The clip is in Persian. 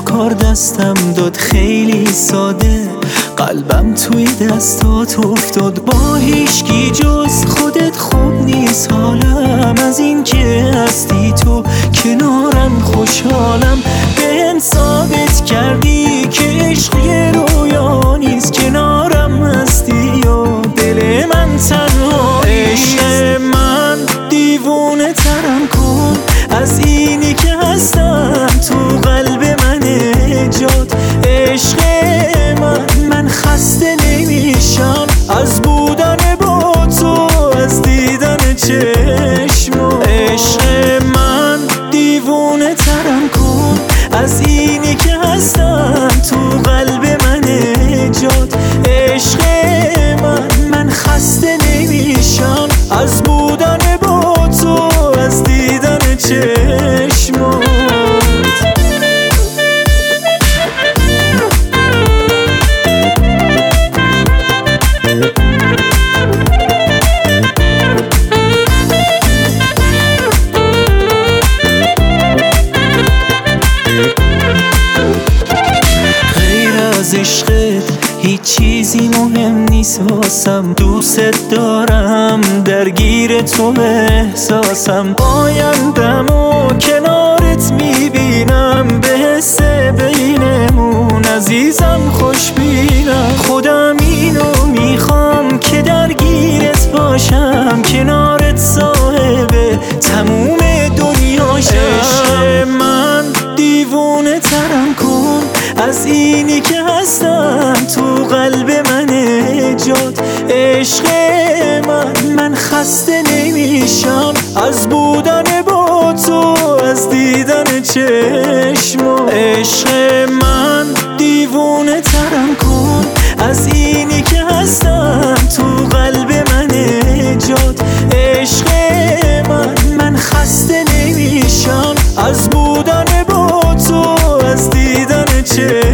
کار دستم داد خیلی ساده، قلبم توی دستات افتاد. با هیچکی جز خودت خوب نیست حالم، از این که هستی تو کنارم خوشحالم. بهم ثابت کردی که عشق یه رویا نیست، کنارم هستی و دل من تنها نیست. عشق من دیوونه ترم کن از اینی که هستم تو قلب من جات. عشق من خسته نمیشم از بودن با تو، از دیدن چشم. عشق من دیوونه ترم کن از اینی که هستم تو قلب من جات. عشق من خسته نمیشم از بودن با تو، از دیدن چشمات. از عشقت هیچ چیزی مهم نیست واسم، دوست دارم درگیر تو احساسم. آیندم و کنارت میبینم، به حس بینمون عزیزم خوش بینم. خودم اینو میخوام که درگیرت باشم، کنارت صاحب تموم دنیاشم. عشق من دیوونه ترم کن از اینی که هستم تو قلب من جات. عشق من خسته نمیشم از بودن با تو، از دیدن چشم. عشق من دیوونه ترم کن از اینی که هستم تو قلب من جات. عشق من خسته نمیشم از بودن با تو، از دیدن چشم.